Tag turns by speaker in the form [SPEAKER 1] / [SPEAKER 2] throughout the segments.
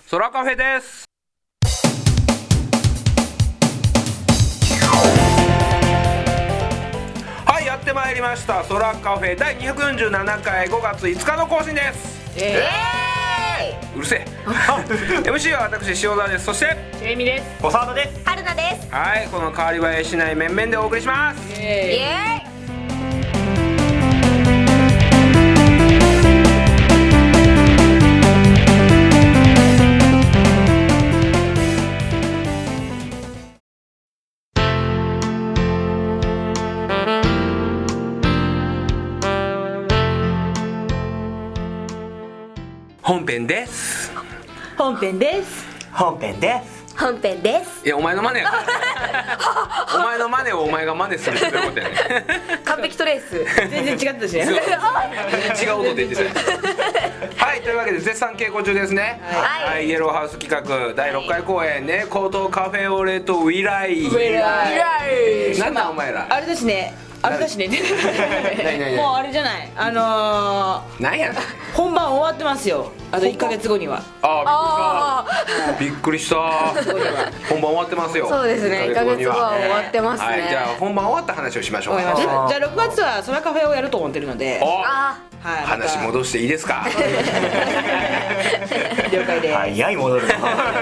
[SPEAKER 1] ソラカフェです。はい、やってまいりましたソラカフェ第247回5月5日の更新です。うるせえMC は私塩田です。そして
[SPEAKER 2] エミです。
[SPEAKER 3] 小沢です。
[SPEAKER 4] 春菜です。
[SPEAKER 1] はい、この変わり映えしない面々でお送りします。
[SPEAKER 4] イエーイ。
[SPEAKER 1] 本編です。
[SPEAKER 2] 本編です。
[SPEAKER 3] 本編です。
[SPEAKER 4] 本編です。
[SPEAKER 1] いや、お前の真似やお前の真似をお前が真似するってことやね
[SPEAKER 4] 完璧トレース。
[SPEAKER 2] 全然違ったしね。
[SPEAKER 1] 違う音出てたはい、というわけで絶賛稽古中ですね。はい、イエローハウス企画第6回公演ね、コートカフェオレとウィライ。なんだお前ら。
[SPEAKER 2] あれですね。あれだしね。もうあれじゃない。
[SPEAKER 1] なんやねん。
[SPEAKER 2] 本番終わってますよ。あと1ヶ月後には。
[SPEAKER 1] びっくりした。本番終わってますよ。
[SPEAKER 4] そうですね。1ヶ月後は終わってますね。
[SPEAKER 1] はい、じゃあ本番終わった話をしましょう。
[SPEAKER 2] じゃあ6月はソラカフェをやると思ってるので。
[SPEAKER 1] 話戻していいですか。
[SPEAKER 2] 了解です。
[SPEAKER 3] 早い戻るの。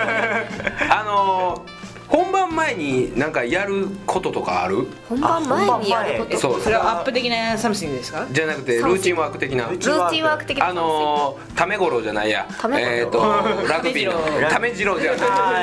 [SPEAKER 1] 本番前になんかやることとかある？
[SPEAKER 4] 本番前にやること。
[SPEAKER 1] そう、
[SPEAKER 2] それはアップ的なサムシングですか？
[SPEAKER 1] じゃなくてルーチンワーク的な。
[SPEAKER 4] ルーチンワーク的な。
[SPEAKER 1] ためごろじゃないや。ラグビーのためじろじゃない。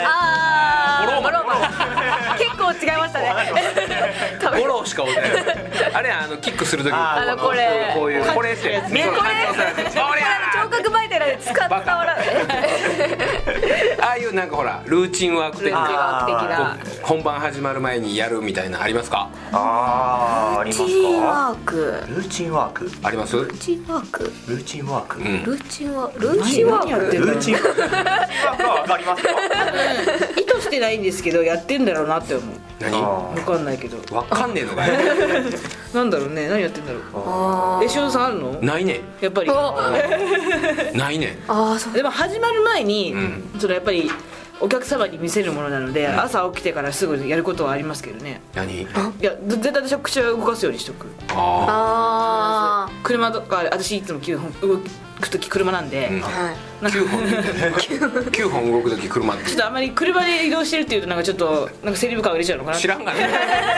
[SPEAKER 4] 結構違いましたね。
[SPEAKER 1] ゴロしかおない。あれキックするときこういうこれって
[SPEAKER 4] これ聴覚媒体で使ったわら
[SPEAKER 1] ああいうなんかほらルーチンワーク的な本番始まる前にやるみたいなありますか？
[SPEAKER 3] ありますか？
[SPEAKER 4] ルーチンワーク。
[SPEAKER 3] ルーチンワーク
[SPEAKER 1] あります？
[SPEAKER 4] ルーチンワーク。
[SPEAKER 3] ルーチンワーク。
[SPEAKER 4] ルーチンワーク。ルーチンワーク。
[SPEAKER 3] ルーチンワークはわかりますか？
[SPEAKER 2] 意図してないんですけどやってんだろうなって思う。
[SPEAKER 1] 何？
[SPEAKER 2] わかんないけど。
[SPEAKER 1] わかんねえのかよ。
[SPEAKER 2] なんだろうね。何やってんだろう。塩田さんあるの？
[SPEAKER 1] ないね。
[SPEAKER 2] やっぱり。
[SPEAKER 1] ないね。
[SPEAKER 2] でも始まる前にそれやっぱりお客様に見せるものなので、朝起きてからすぐやることはありますけどね。
[SPEAKER 1] 何？
[SPEAKER 2] いや絶対私は口を動かすようにしとく。車とか私いつも9本動くとき車なんで、
[SPEAKER 1] 9本9本動くとき車って。
[SPEAKER 2] ちょっとあんまり車で移動してるっていうとなんかちょっとなんかセリフ感を入れちゃうのかな。
[SPEAKER 1] 知らんがね。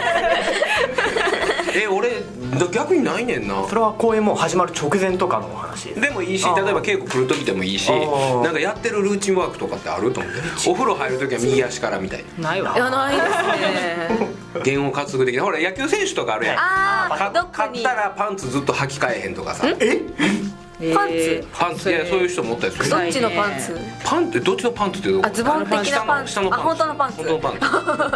[SPEAKER 1] 俺逆にないねんな。
[SPEAKER 3] それは公演もう始まる直前とかのお話
[SPEAKER 1] でもいいし、例えば稽古来る時でもいいし、なんかやってるルーチンワークとかってあると思う。お風呂入る時は右足からみたいな。
[SPEAKER 2] ないわ。
[SPEAKER 4] いやないですね。
[SPEAKER 1] 弦を担ぐ的な。ほら野球選手とかあるやん。勝ったらパンツずっと履き替えへんとかさ。
[SPEAKER 4] パンツ？
[SPEAKER 1] パンツ、いやそういう人持ったりする。
[SPEAKER 4] どっちのパンツ？
[SPEAKER 1] パンってどっちのパンツってどこ？
[SPEAKER 4] ズボン的なパンツ。本当のパンツ。
[SPEAKER 1] 本当のパンツ。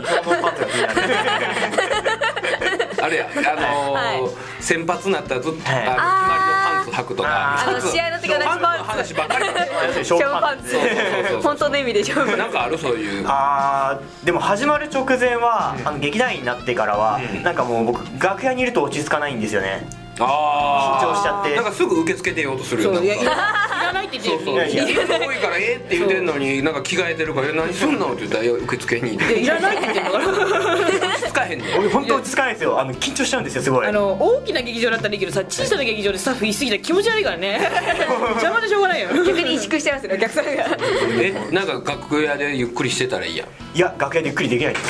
[SPEAKER 1] あれや、先発になったらずっと決まりのパンツ履くとか。
[SPEAKER 4] 試合の時は
[SPEAKER 1] パンツの話ばっかりだ。
[SPEAKER 4] 勝負パンツ。本当の意味で勝負。
[SPEAKER 1] なんかあるそういう。
[SPEAKER 3] でも始まる直前は劇団員になってからはなんかもう僕楽屋にいると落ち着かないんですよね。緊張しちゃって。なん
[SPEAKER 1] かすぐ受け付けてようとするよ。
[SPEAKER 2] いらないって言ってる。
[SPEAKER 1] 多いからって言ってんのになんか着替えてるから何すんのって言ったら受付に。
[SPEAKER 2] いらないって言ってんのから。
[SPEAKER 1] 落ち着かへんね。
[SPEAKER 3] 俺本当落ち着かないですよ。緊張しちゃうんですよすごい。
[SPEAKER 2] 大きな劇場だったらいいけどさ、小さな劇場でスタッフいすぎたら気持ち悪いからね。邪魔でしょうがないよ。逆に萎縮しちゃいますよお客さんが。
[SPEAKER 1] なんか楽屋でゆっくりしてたらいいやん。
[SPEAKER 3] いや楽屋でゆっくりできないです。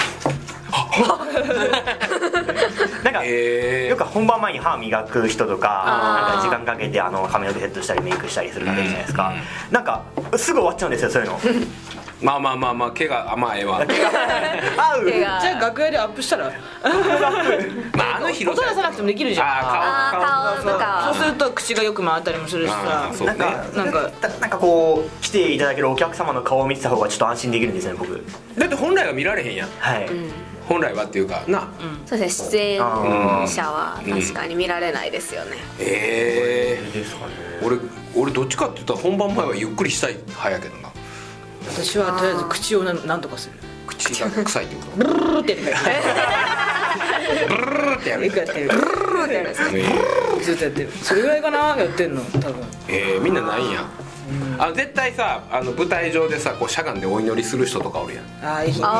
[SPEAKER 3] なんかよく本番前に歯磨く人とかなんか時間かけて髪の毛セットしたりメイクしたりする方いるじゃないですか。なんかすぐ終わっちゃうんですよそういうの。
[SPEAKER 1] まあ毛がええわ。
[SPEAKER 2] じゃあ楽屋でアップしたら。
[SPEAKER 1] 広
[SPEAKER 2] さ音出さなくてもできるじゃん。
[SPEAKER 4] 顔とか。
[SPEAKER 2] そうすると口がよく回ったりもするしさ。
[SPEAKER 3] なんかこう来ていただけるお客様の顔を見てた方がちょっと安心できるんですね僕。
[SPEAKER 1] だって本来は見られへんやん。
[SPEAKER 3] はい。
[SPEAKER 1] 本来はっていうかな。
[SPEAKER 4] そうですね、出演者は確かに見られないですよね。
[SPEAKER 3] ですかね。
[SPEAKER 1] 俺どっちかって言ったら本番前はゆっくりしたい派やけどな。
[SPEAKER 2] 私はとりあえず口をなんとかする。
[SPEAKER 1] 口が臭いってこと？
[SPEAKER 2] ブルルルってやる。
[SPEAKER 1] ブルルルってやる。
[SPEAKER 2] よくやってる。ブルルルってやる。ずっとやってる。それぐらいかなやってんの多分。
[SPEAKER 1] みんなないんや。 絶対さ舞台上でさこうしゃがんでお祈りする人とかおるやん。
[SPEAKER 2] いいね。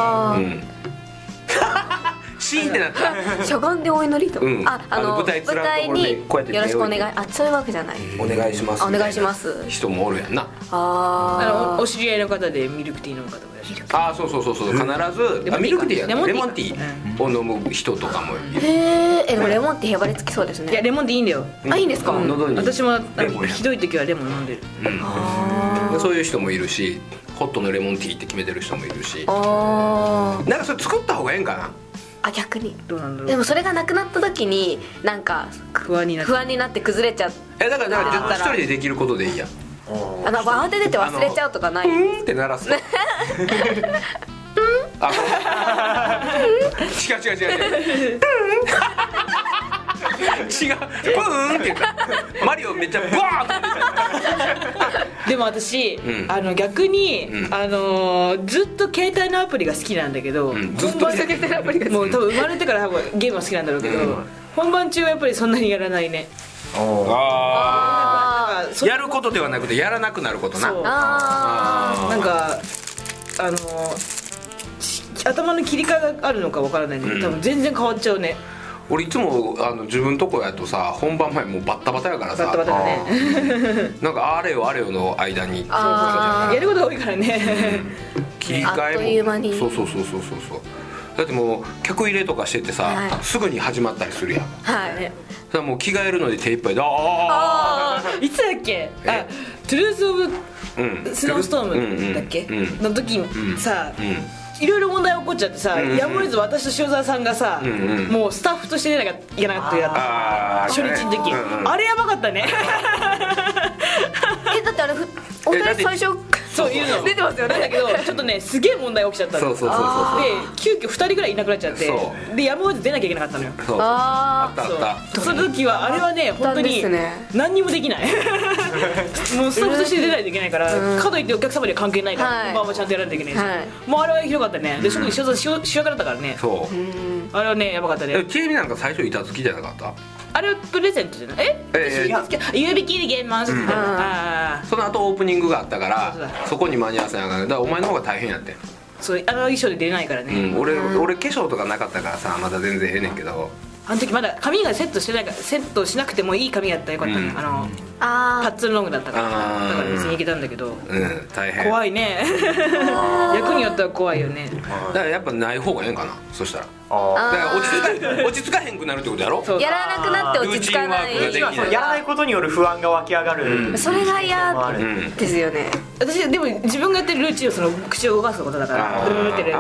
[SPEAKER 1] シーンってなった
[SPEAKER 4] しゃがんでお祈りと、
[SPEAKER 1] 舞台
[SPEAKER 4] によろしくお願い、そういうわけじゃない、
[SPEAKER 1] お願いします
[SPEAKER 4] お願いします
[SPEAKER 1] 人もおるやんな。
[SPEAKER 2] お知り合いの方でミルクティー飲む方もいらっしゃる。
[SPEAKER 1] そう必ずミルクティーやレモンティーを飲む人とかもいる。
[SPEAKER 4] でもレモンってへばりつきそうですね。
[SPEAKER 2] いやレモンティーいいんだよ。
[SPEAKER 4] いいんですか。
[SPEAKER 2] 私もひどい時はレモン飲んでる。
[SPEAKER 1] そういう人もいるし、ホットのレモンティーって決めてる人もいるし、なんかそれ作った方がええんかな。
[SPEAKER 4] 逆に
[SPEAKER 2] どうなんだろう。
[SPEAKER 4] でもそれがなくなった時になんか
[SPEAKER 2] 不安になって
[SPEAKER 4] 崩れちゃう。
[SPEAKER 1] だから一人でできることでいいやん。
[SPEAKER 4] 慌ててて忘れちゃうとかない。
[SPEAKER 1] って鳴らすと違うプーンって言ったマリオめっちゃバーッと
[SPEAKER 2] でも私、逆に、ずっと携帯のアプリが好きなんだけど、
[SPEAKER 1] ずっと携帯のアプリが好き。
[SPEAKER 2] もう多分生まれてからゲームは好きなんだろうけど、本番中はやっぱりそんなにやらないね。
[SPEAKER 1] やることではなくてやらなくなることな。
[SPEAKER 2] なんか頭の切り替えがあるのかわからないんだけど、多分全然変わっちゃうね。
[SPEAKER 1] 俺いつも自分とこやとさ本番前もうバッタバタやからさ、
[SPEAKER 2] バッタバタだね。
[SPEAKER 1] なんかあれよの間に
[SPEAKER 2] やることが多いからね。
[SPEAKER 1] 切り替えも
[SPEAKER 4] あっという間に。
[SPEAKER 1] そうだってもう客入れとかしててさ、すぐに始まったりするやん。それもう着替えるので手一杯で
[SPEAKER 2] いつだっけ、トゥルース・オブ・スノーストームだっけの時にさ、いろいろ問題起こっちゃってさ、やむを得ず私と塩沢さんがさ、もうスタッフとして出なきゃいけなかったやつ、初日の時、あれやばかったね。
[SPEAKER 4] だってあれお二人最初
[SPEAKER 2] そういうの
[SPEAKER 4] 出てますよね。
[SPEAKER 2] だけどちょっとねすげえ問題起きちゃったの。で急遽2人ぐらいいなくなっちゃって、でやむを得ず出なきゃいけなかったのよ。
[SPEAKER 1] あった
[SPEAKER 2] その時はあれはね本当に何にもできない。もうスタッフとして出ないといけないから、かといってお客様には関係ないから本番はちゃんとやらないといけないし、もうあれはひどかったね。で特に塩辛だったからね。あれはねやばかったね。
[SPEAKER 1] チームなんか最初板付きじゃなかった？
[SPEAKER 2] あれはプレゼントじゃない？指引きでゲームマンスみたいな。
[SPEAKER 1] その後オープニングがあったからそこに間に合わせながら、だからお前の方が大変やって。
[SPEAKER 2] そう衣装で出れないからね。
[SPEAKER 1] 俺化粧とかなかったからさまだ全然ええねんけど、
[SPEAKER 2] あの時まだ髪がセットしてないから、セットしなくてもいい髪やったらよかったね。パッツンロングだったから、だから別にいけたんだけけど、
[SPEAKER 1] 大変
[SPEAKER 2] 怖いね。役によっては怖いよね。
[SPEAKER 1] だからやっぱない方がええんかな、そしたら。だから落ち着かへんくなるってことやろ。
[SPEAKER 4] やらなくなって落ち着かない。
[SPEAKER 3] やらないことによる不安が湧き上がる。
[SPEAKER 4] それが嫌ですよね。
[SPEAKER 2] 私でも自分がやってるルーチンをその口を動かすことだから、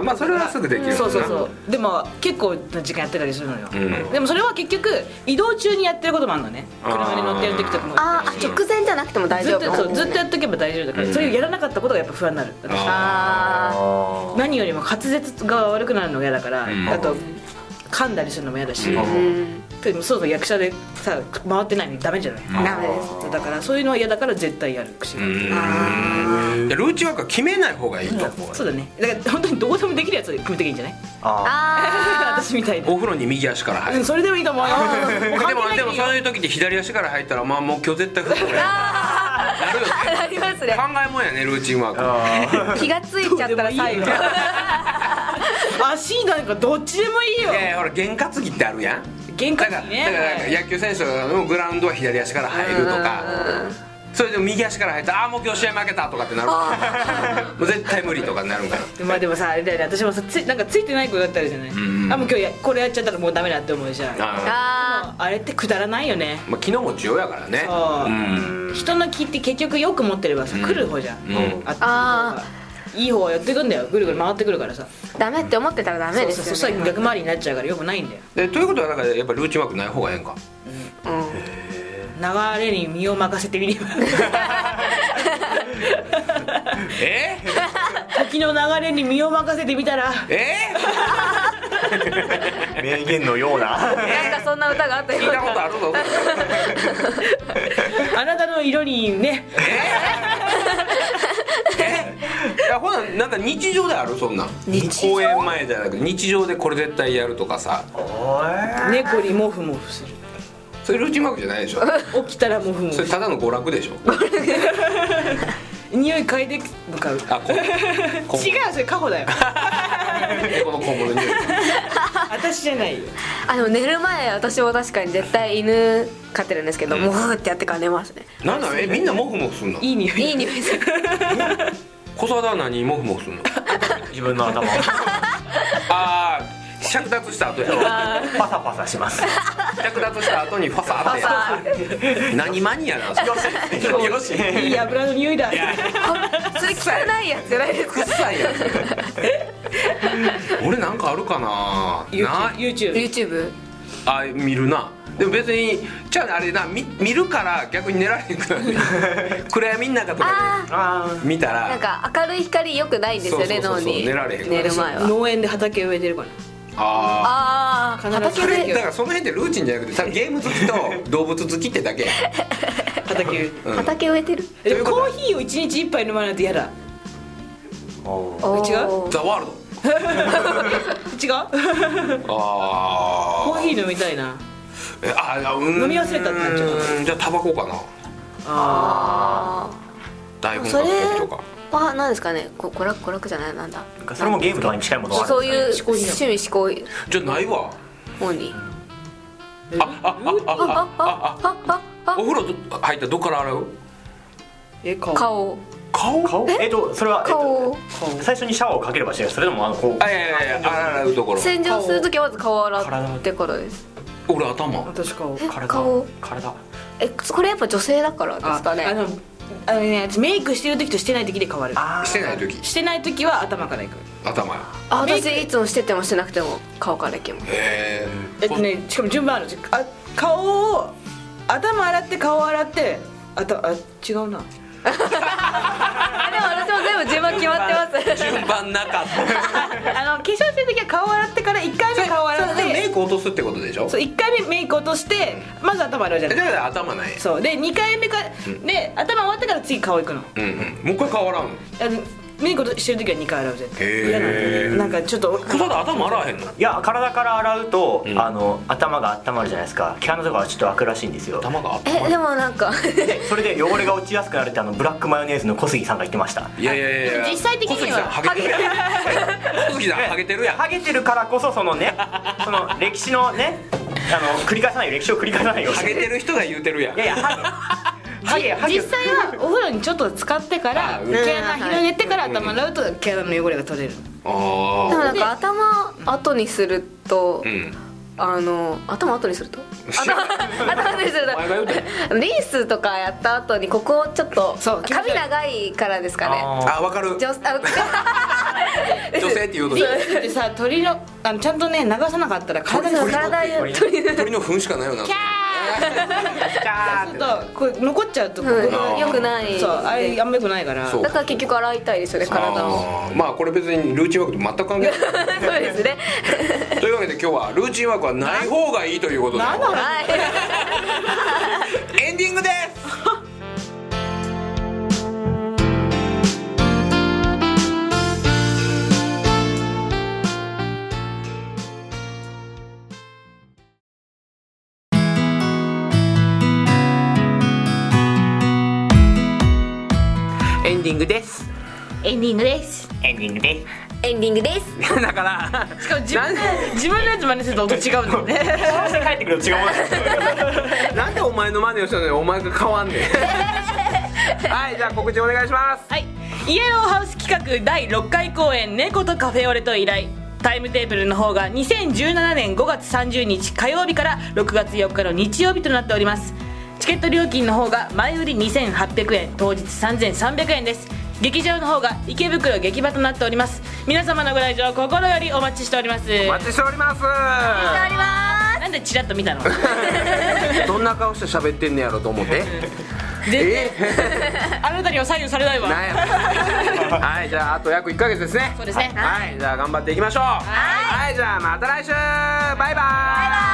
[SPEAKER 1] まあそれはすぐできる。
[SPEAKER 2] そうでも結構な時間やってたりするのよ。でもそれは結局移動中にやってることもあるのね。車に乗ってる時とかも。
[SPEAKER 4] 直前じゃなくても大丈夫。
[SPEAKER 2] ずっとやっとけば大丈夫だから、それをやらなかったことがやっぱ不安になる。何よりも滑舌が悪くなるのが嫌だから、あと噛んだりするのも嫌だし、そう役者でさ回ってないのにダメじゃない。
[SPEAKER 4] ダメです。
[SPEAKER 2] だからそういうのは嫌だから絶対やる口が。
[SPEAKER 1] ルーチンワークは決めない方がいいと。
[SPEAKER 2] そうだね。だから本当にどこでもできるやつで決めていいんじゃない？私みたいな。
[SPEAKER 1] お風呂に右足から入る。
[SPEAKER 2] それでもいいと思うよ。
[SPEAKER 1] でもそういう時って左足から入ったら、まあもう今日絶対風呂なるよね。
[SPEAKER 4] なりますね。
[SPEAKER 1] 考えもんやね、ルーチンワーク。
[SPEAKER 4] 気がついちゃったら最後。
[SPEAKER 2] 足なんかどっちでもいいよ。
[SPEAKER 1] ほら験担ぎってあるやん。
[SPEAKER 2] 験担ぎね。
[SPEAKER 1] だから野球選手のグラウンドは左足から入るとか、それでも右足から入ったらもう今日試合負けたとかってなる。もう絶対無理とかになるんかよ。
[SPEAKER 2] まあでもさあれだよね、私もさなんかついてない子だったらじゃない。もう今日これやっちゃったらもうダメだって思うじゃん。あれってくだらないよね。
[SPEAKER 1] まあ気の持ちようやからね。
[SPEAKER 2] 人の気って結局よく持ってればさ来る方じゃん。いい方はやってくんだよ。ぐるぐる回ってくるからさ。
[SPEAKER 4] ダメって思ってたらダメですよね。
[SPEAKER 2] そしたら逆回りになっちゃうからよくないんだよ。
[SPEAKER 1] ということはだからやっぱルーチンワークない方がええんか。
[SPEAKER 2] 流れに身を任せてみれば。時の流れに身を任せてみたら。
[SPEAKER 3] 名言のような。
[SPEAKER 4] なんかそんな歌があったよ。
[SPEAKER 1] 聞いたことあるぞ。
[SPEAKER 2] あなたの色にね。
[SPEAKER 1] ほななんか日常であるそんなん。公演前じゃなくて日常でこれ絶対やるとかさ。
[SPEAKER 2] 猫にモフモフする。
[SPEAKER 1] それルーチンワークじゃないでしょ。
[SPEAKER 2] 起きたらモフモフ。
[SPEAKER 1] それただの娯楽でしょ。
[SPEAKER 2] 匂い嗅いで向かう。
[SPEAKER 1] あ、
[SPEAKER 2] 違う、それカホだよ。
[SPEAKER 1] この小物匂い。
[SPEAKER 2] 私じゃないよ。
[SPEAKER 4] でも寝る前私も確かに絶対犬飼ってるんですけど、モフってやってから寝ますね。
[SPEAKER 1] なんだみんなモフモフすんの？
[SPEAKER 2] いい匂い。
[SPEAKER 4] いい匂いする。
[SPEAKER 1] 小沢は何モフモフすんの？
[SPEAKER 3] 自分の頭を
[SPEAKER 1] ああ、灼脱した後や。
[SPEAKER 3] パサパサします。
[SPEAKER 1] 灼脱した後にファサーってやる。何マニアなんですか？よし。
[SPEAKER 2] いい油の匂いだ。
[SPEAKER 4] それ汚いやつじゃないですか。
[SPEAKER 1] 臭いやつ。俺なんかあるかな。
[SPEAKER 4] YouTube。
[SPEAKER 1] あ、見るな。でも別にじゃああれな、見るから逆に寝られへんくなる。暗闇の中とかで見たら
[SPEAKER 4] なんか明るい光良くないんですよね、脳に。
[SPEAKER 1] 寝られへん。
[SPEAKER 4] 寝る前は
[SPEAKER 2] 農園で畑植えてるから。
[SPEAKER 1] あ
[SPEAKER 2] あ、
[SPEAKER 1] 畑でだからその辺ってルーチンじゃなくて、多分ゲーム好きと動物好きってだけ。
[SPEAKER 4] 畑植えてる。
[SPEAKER 2] でもコーヒーを1日1杯飲まないと嫌だ。違う？
[SPEAKER 1] ザワールド。
[SPEAKER 2] 違う？コーヒー飲みたいな。飲み忘れたってなっちゃう。
[SPEAKER 1] じゃあタバコかな。台本書く時とか
[SPEAKER 4] は何ですかね。娯楽じゃない、なんだ。
[SPEAKER 3] それもゲームとかに近いものがある。
[SPEAKER 4] そういう趣味思考。
[SPEAKER 1] じゃないわ。
[SPEAKER 4] 本に。
[SPEAKER 1] お風呂入ったらどっから洗う？
[SPEAKER 4] 顔。
[SPEAKER 3] それは
[SPEAKER 4] 顔。
[SPEAKER 3] 最初にシャワーをかければしてる。それともこう。
[SPEAKER 1] いや洗うところ。
[SPEAKER 4] 洗浄するときはまず顔を洗ってからです。
[SPEAKER 1] 俺頭。
[SPEAKER 2] 私顔。
[SPEAKER 3] 体。
[SPEAKER 4] これやっぱ女性だからですかね。
[SPEAKER 2] メイクしてる時としてない時で変わる。してない時は頭からいく。
[SPEAKER 1] 頭や。
[SPEAKER 4] 私いつもしててもしてなくても顔からいけます。
[SPEAKER 2] しかも順番ある。顔を頭洗って顔洗って違うな。
[SPEAKER 4] でも私も全部順番決まってます。
[SPEAKER 1] 順番なかった。
[SPEAKER 2] 化粧してる時は顔洗ってから1回目顔洗って、
[SPEAKER 1] メイク落とすってことでしょ。
[SPEAKER 2] そう、1回目メイク落としてまず頭洗うじゃない。
[SPEAKER 1] だから頭ない。
[SPEAKER 2] そうで2回目かで頭終わってから次顔いくの。
[SPEAKER 1] もう一回顔洗うの。
[SPEAKER 2] メイクしてる時は2回洗う絶対。
[SPEAKER 1] へえ。
[SPEAKER 2] なんかちょっと
[SPEAKER 1] 小沢頭洗わへんの？
[SPEAKER 3] いや、体から洗うと頭が温まるじゃないですか。毛穴とかはちょっと開くらしいんですよ。
[SPEAKER 1] 頭が温まる。
[SPEAKER 4] でもなんか
[SPEAKER 3] それで汚れが落ちやすくなるってブラックマヨネーズの小杉さんが言ってました。
[SPEAKER 1] いや
[SPEAKER 2] 実際的には
[SPEAKER 1] ハゲてる。小杉さんハゲてるやん。
[SPEAKER 3] ハゲてるからこそその歴史のね、繰り返さないよ、歴史を繰り返さないよ。
[SPEAKER 1] ハゲてる人が言うてるやん。
[SPEAKER 3] いや
[SPEAKER 2] 実際はお風呂にちょっと使ってから毛穴広げてから頭洗うと毛穴の汚れが取れる。
[SPEAKER 4] でもなんか頭後にすると頭後にするとリンスとかやった後にここちょっと髪長いからですかね。
[SPEAKER 1] わかる。女性って言うと
[SPEAKER 2] リンスってさ、鳥のちゃんとね流さなかったら体
[SPEAKER 1] 鳥の糞しかないよな。
[SPEAKER 2] これ残っちゃうと
[SPEAKER 4] よくない。
[SPEAKER 2] そう、あれあんまよくないから。
[SPEAKER 4] だから結局洗いたいですよね、体を。
[SPEAKER 1] まあこれ別にルーチンワークと全く関係ない。
[SPEAKER 4] そうですね。
[SPEAKER 1] というわけで今日はルーチンワークはない方がいいということでエンディングです。エンディングです。
[SPEAKER 4] エンディングです。
[SPEAKER 3] エンディングです。
[SPEAKER 4] エンディングです。
[SPEAKER 1] だから
[SPEAKER 2] しかも自分のやつ真似すると音違うんだよね。
[SPEAKER 3] そうして帰ってくると違うもんです。
[SPEAKER 1] なんでお前の真似をしたのにお前が変わんねん。はい、じゃあ告知お願いします。
[SPEAKER 2] はい、イエローハウス企画第6回公演猫とカフェオレと依頼。タイムテーブルの方が2017年5月30日火曜日から6月4日の日曜日となっております。チケット料金の方が前売り2800円、当日3300円です。劇場の方が池袋劇場となっております。皆様のご来場心よりお待ちしております。
[SPEAKER 1] お待ちしております。
[SPEAKER 2] なんでチラッと見たの？
[SPEAKER 1] どんな顔して喋ってんねやろと思って。
[SPEAKER 2] あなたには左右されないわ。
[SPEAKER 1] はい、じゃああと約1ヶ月ですね。
[SPEAKER 2] そうですね。
[SPEAKER 1] はい、じゃあ頑張っていきましょう。はい、じゃあまた来週。バイバイ。